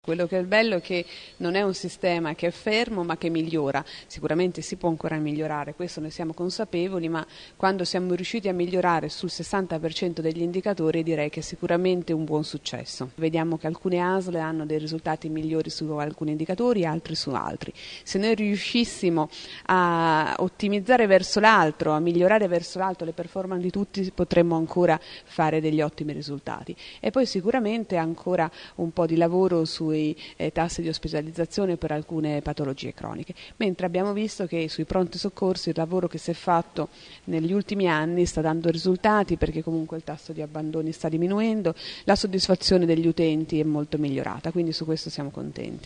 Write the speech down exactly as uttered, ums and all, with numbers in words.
Quello che è bello è che non è un sistema che è fermo ma che migliora, sicuramente si può ancora migliorare, questo ne siamo consapevoli, ma quando siamo riusciti a migliorare sul sessanta per cento degli indicatori direi che è sicuramente un buon successo. Vediamo che alcune A S L hanno dei risultati migliori su alcuni indicatori, altri su altri. Se noi riuscissimo a ottimizzare verso l'altro, a migliorare verso l'alto le performance di tutti, potremmo ancora fare degli ottimi risultati. E poi sicuramente ancora un po' di lavoro sui eh, tassi di ospedalizzazione per alcune patologie croniche, mentre abbiamo visto che sui pronti soccorsi il lavoro che si è fatto negli ultimi anni sta dando risultati, perché comunque il tasso di abbandoni sta diminuendo, la soddisfazione degli utenti è molto migliorata, quindi su questo siamo contenti.